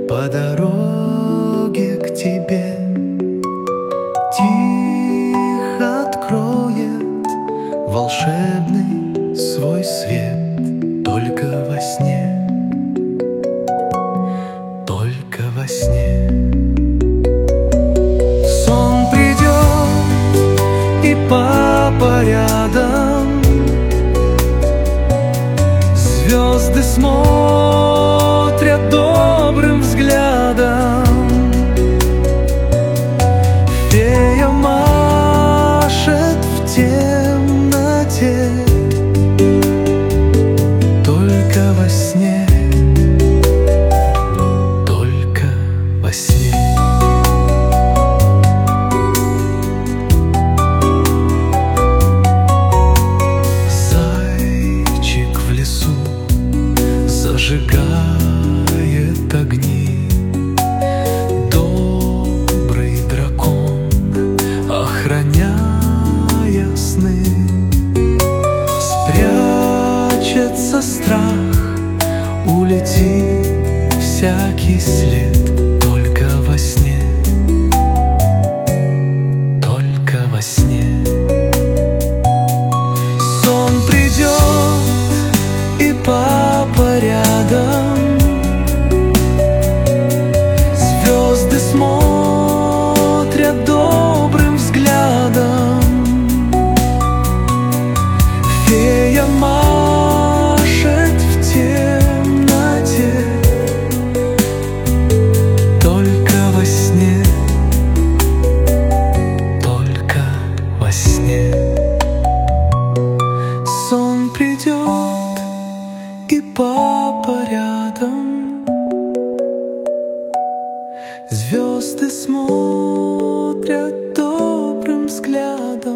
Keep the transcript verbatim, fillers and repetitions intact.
по дороге к тебе тихо откроет волшебный свой свет. Только во сне, только во сне. Сон придет, и папа рядом, звезды смотрят добрым взглядом, фея машет в темноте. Только во сне, только во сне. Зайчик в лесу зажигает огни, добрый дракон, охраняя сны. Спрячется страх, улетит всякий след. Только во сне, только во сне. Сон придет, и папа рядом, звезды смотрят добрым взглядом, фея машет в темноте. Только во сне, только во сне. Сон придет, и папа рядом, звезды смотрят добрым взглядом.